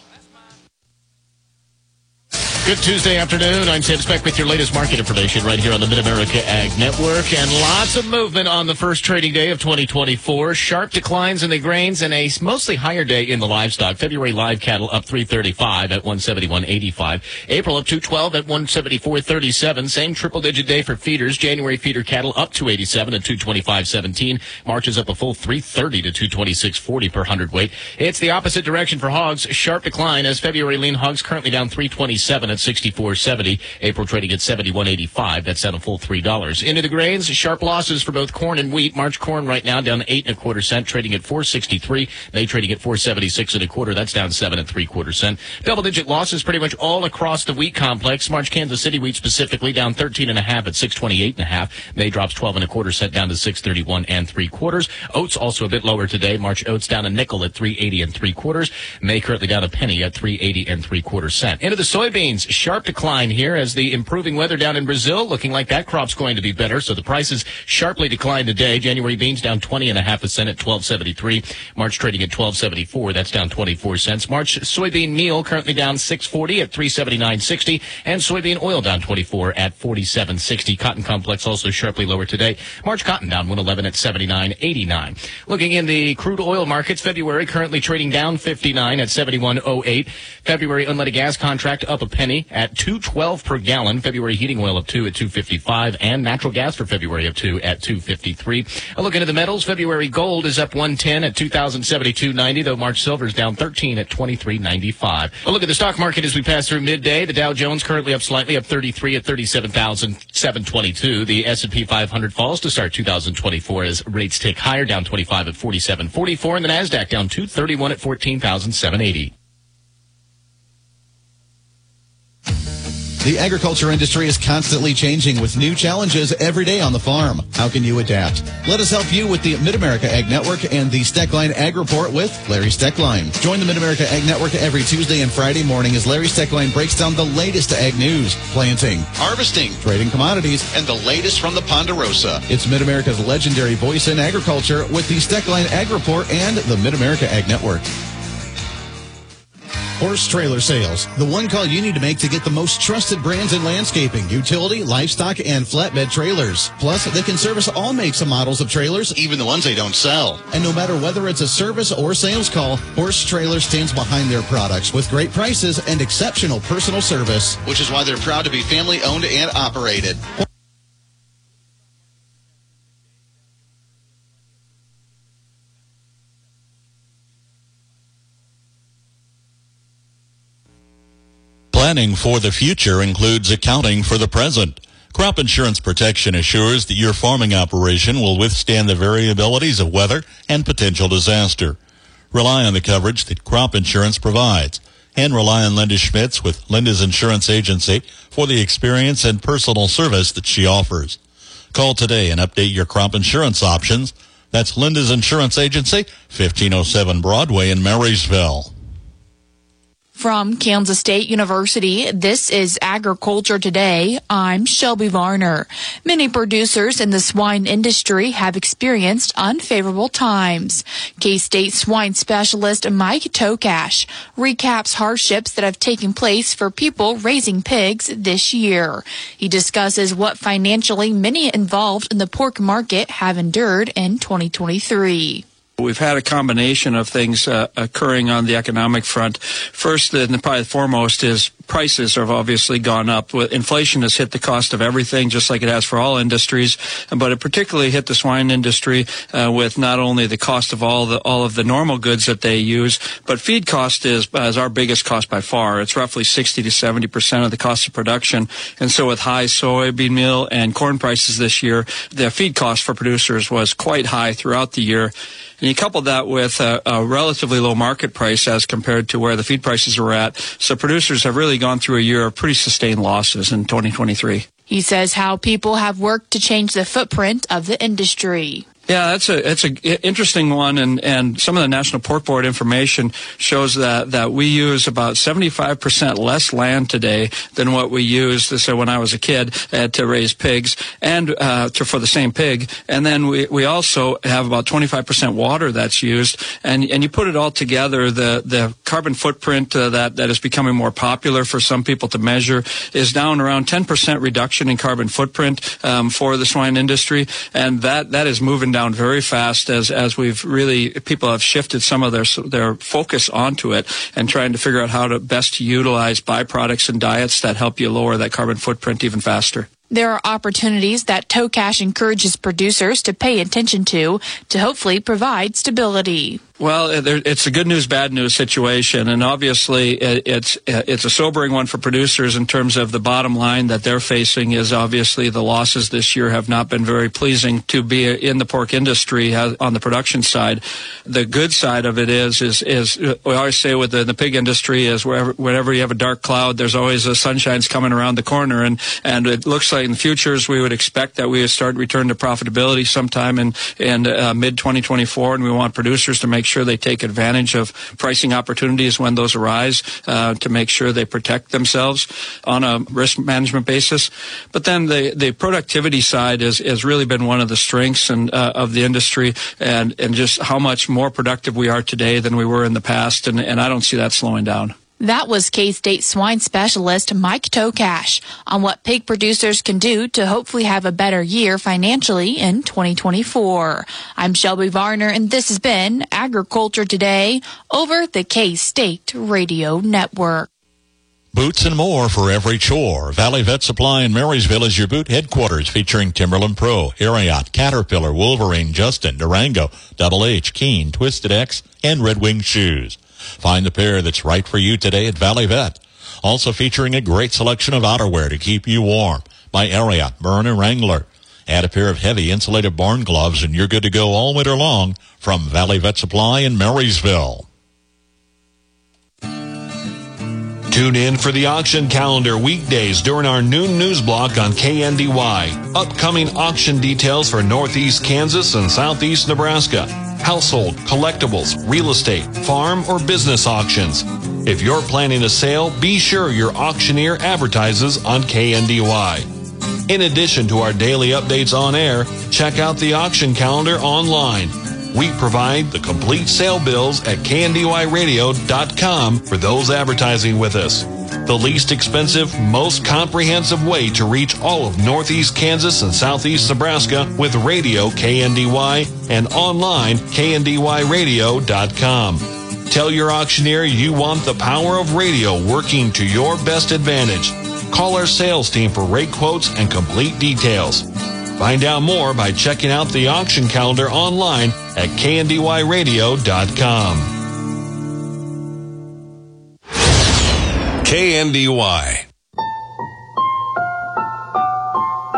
Good Tuesday afternoon. I'm Sam Speck with your latest market information right here on the Mid-America Ag Network. And lots of movement on the first trading day of twenty twenty-four. Sharp declines in the grains and a mostly higher day in the livestock. February live cattle up three thirty-five at one seventy-one eighty-five. April up two twelve at one seventy-four thirty-seven. Same triple-digit day for feeders. January feeder cattle up two eighty-seven at two twenty-five seventeen. March is up a full three thirty to two twenty-six forty per hundredweight. It's the opposite direction for hogs. Sharp decline as February lean hogs currently down three twenty-seven at sixty-four seventy. April trading at seventy-one eighty-five. That's down a full three dollars. Into the grains, sharp losses for both corn and wheat. March corn right now down eight and a quarter cent, trading at four sixty-three. May trading at four seventy-six and a quarter. That's down seven and three quarter cent. Double-digit losses pretty much all across the wheat complex. March Kansas City wheat specifically down thirteen and a half at six twenty-eight and a half. May drops twelve and a quarter cent down to six thirty-one and three quarters. Oats also a bit lower today. March oats down a nickel at three eighty and three quarters. May currently down a penny at three eighty and three quarter cent. Into the soybeans, sharp decline here as the improving weather down in Brazil looking like that crop's going to be better. So the prices sharply declined today. January beans down twenty and a half a cent at twelve seventy-three. March trading at twelve seventy-four. That's down twenty-four cents. March soybean meal currently down six forty at three seventy-nine sixty, and soybean oil down twenty-four at forty-seven sixty. Cotton complex also sharply lower today. March cotton down one eleven at seventy-nine eighty-nine. Looking in the crude oil markets, February currently trading down fifty-nine at seventy-one oh eight. February unleaded gas contract up a penny at two twelve per gallon. February heating oil up two at two fifty-five, and natural gas for February up two at two fifty-three. A look into the metals, February gold is up one ten at two thousand seventy-two ninety, though March silver is down thirteen at twenty-three ninety-five. A look at the stock market as we pass through midday. The Dow Jones currently up slightly, up thirty-three at thirty-seven thousand seven hundred twenty-two. The S and P five hundred falls to start two thousand twenty-four as rates tick higher, down twenty-five at forty-seven forty-four, and the Nasdaq down two thirty-one at fourteen thousand seven hundred eighty. The agriculture industry is constantly changing with new challenges every day on the farm. How can you adapt? Let us help you with the Mid-America Ag Network and the Steckline Ag Report with Larry Steckline. Join the Mid-America Ag Network every Tuesday and Friday morning as Larry Steckline breaks down the latest ag news, planting, harvesting, trading commodities, and the latest from the Ponderosa. It's Mid-America's legendary voice in agriculture with the Steckline Ag Report and the Mid-America Ag Network. Horse Trailer Sales, the one call you need to make to get the most trusted brands in landscaping, utility, livestock, and flatbed trailers. Plus, they can service all makes and models of trailers, even the ones they don't sell. And no matter whether it's a service or sales call, Horse Trailer stands behind their products with great prices and exceptional personal service, which is why they're proud to be family-owned and operated. Planning for the future includes accounting for the present. Crop Insurance Protection assures that your farming operation will withstand the variabilities of weather and potential disaster. Rely on the coverage that Crop Insurance provides, and rely on Linda Schmitz with Linda's Insurance Agency for the experience and personal service that she offers. Call today and update your crop insurance options. That's Linda's Insurance Agency, fifteen oh seven Broadway in Marysville. From Kansas State University, this is Agriculture Today. I'm Shelby Varner. Many producers in the swine industry have experienced unfavorable times. K-State swine specialist Mike Tokash recaps hardships that have taken place for people raising pigs this year. He discusses what financially many involved in the pork market have endured in twenty twenty-three. We've had a combination of things uh, occurring on the economic front. First, and probably foremost, is prices have obviously gone up. Inflation has hit the cost of everything, just like it has for all industries, but it particularly hit the swine industry uh, with not only the cost of all the all of the normal goods that they use, but feed cost is, uh, is our biggest cost by far. It's roughly sixty to seventy percent of the cost of production. And so with high soybean meal and corn prices this year, the feed cost for producers was quite high throughout the year. And you couple that with a, a relatively low market price as compared to where the feed prices were at. So producers have really gone through a year of pretty sustained losses in twenty twenty-three. He says how people have worked to change the footprint of the industry. Yeah, that's a that's a interesting one, and, and some of the National Pork Board information shows that, that we use about seventy-five percent less land today than what we used, so when I was a kid, uh, to raise pigs and uh, to, for the same pig. And then we, we also have about twenty-five percent water that's used, and and you put it all together, the the carbon footprint uh, that that is becoming more popular for some people to measure is down around ten percent reduction in carbon footprint um, for the swine industry, and that that is moving down very fast as as we've really people have shifted some of their their focus onto it and trying to figure out how to best utilize byproducts and diets that help you lower that carbon footprint even faster. There are opportunities that Tokash encourages producers to pay attention to to hopefully provide stability. Well, it's a good news, bad news situation, and obviously it's it's a sobering one for producers in terms of the bottom line that they're facing is obviously the losses this year have not been very pleasing to be in the pork industry on the production side. The good side of it is, is, is we always say with the, the pig industry is wherever, whenever you have a dark cloud, there's always a sunshine's coming around the corner, and, and it looks like in the futures we would expect that we would start return to profitability sometime in, in uh, mid twenty twenty-four, and we want producers to make sure they take advantage of pricing opportunities when those arise uh, to make sure they protect themselves on a risk management basis. But then the, the productivity side is, has really been one of the strengths and, uh, of the industry, and, and just how much more productive we are today than we were in the past, and, and I don't see that slowing down. That was K-State swine specialist Mike Tokash on what pig producers can do to hopefully have a better year financially in twenty twenty-four. I'm Shelby Varner, and this has been Agriculture Today over the K-State Radio Network. Boots and more for every chore. Valley Vet Supply in Marysville is your boot headquarters, featuring Timberland Pro, Ariat, Caterpillar, Wolverine, Justin, Durango, Double H, Keen, Twisted X, and Red Wing shoes. Find the pair that's right for you today at Valley Vet. Also featuring a great selection of outerwear to keep you warm by Ariat, Byrne, and Wrangler. Add a pair of heavy insulated barn gloves and you're good to go all winter long from Valley Vet Supply in Marysville. Tune in for the auction calendar weekdays during our noon news block on K N D Y. Upcoming auction details for Northeast Kansas and Southeast Nebraska. Household, collectibles, real estate, farm, or business auctions. If you're planning a sale, be sure your auctioneer advertises on K N D Y. In addition to our daily updates on air, check out the auction calendar online. We provide the complete sale bills at K N D Y radio dot com for those advertising with us. The least expensive, most comprehensive way to reach all of Northeast Kansas and Southeast Nebraska with radio K N D Y and online K N D Y radio dot com. Tell your auctioneer you want the power of radio working to your best advantage. Call our sales team for rate quotes and complete details. Find out more by checking out the auction calendar online at K N D Y radio dot com. K N D Y.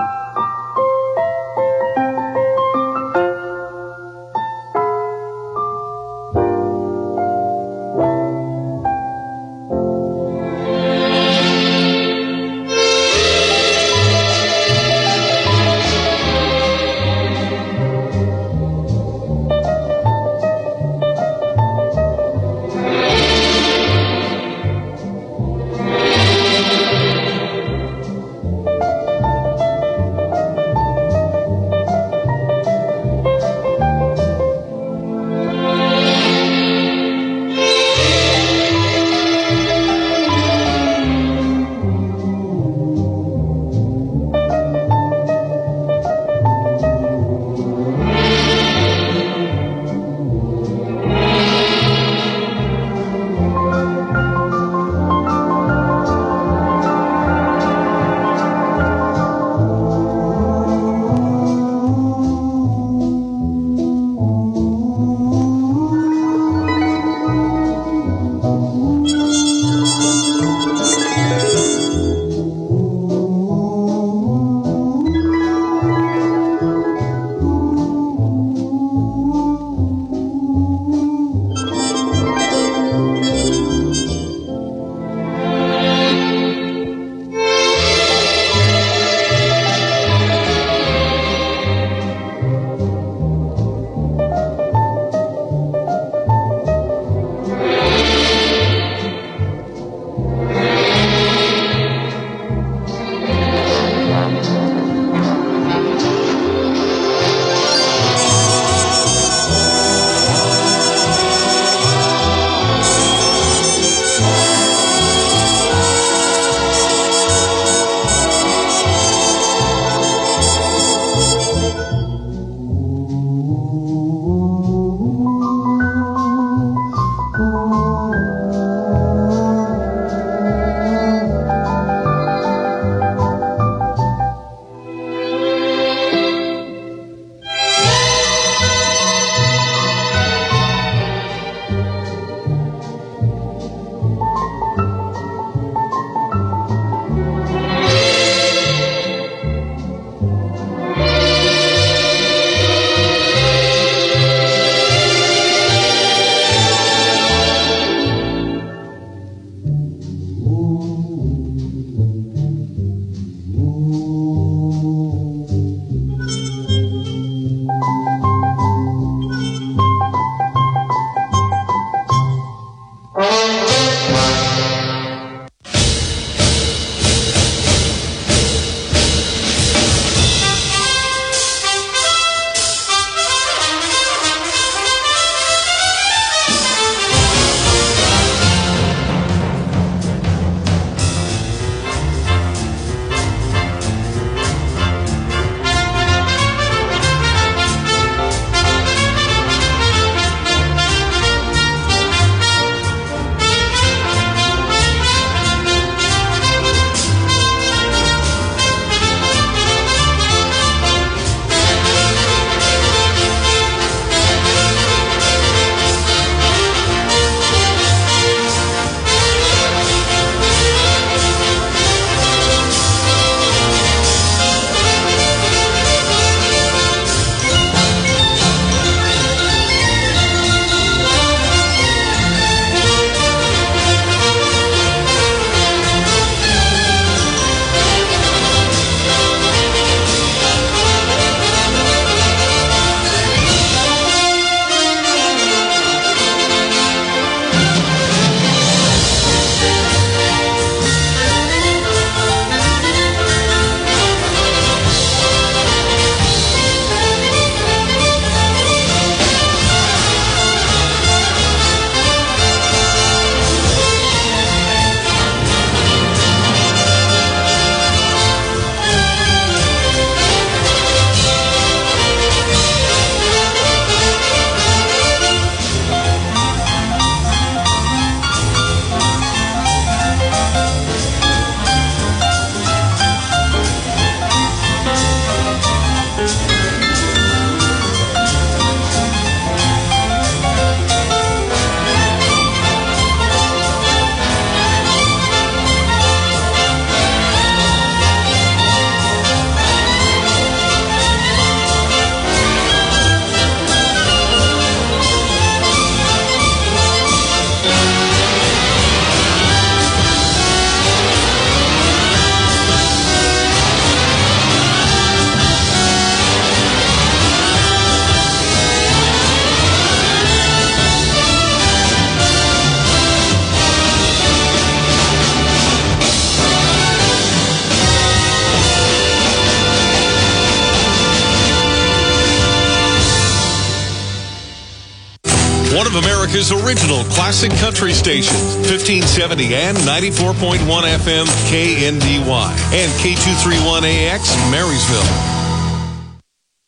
of America's original classic country stations, fifteen seventy and ninety-four point one F M K N D Y and K two thirty-one A X Marysville.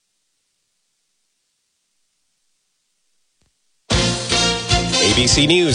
A B C News.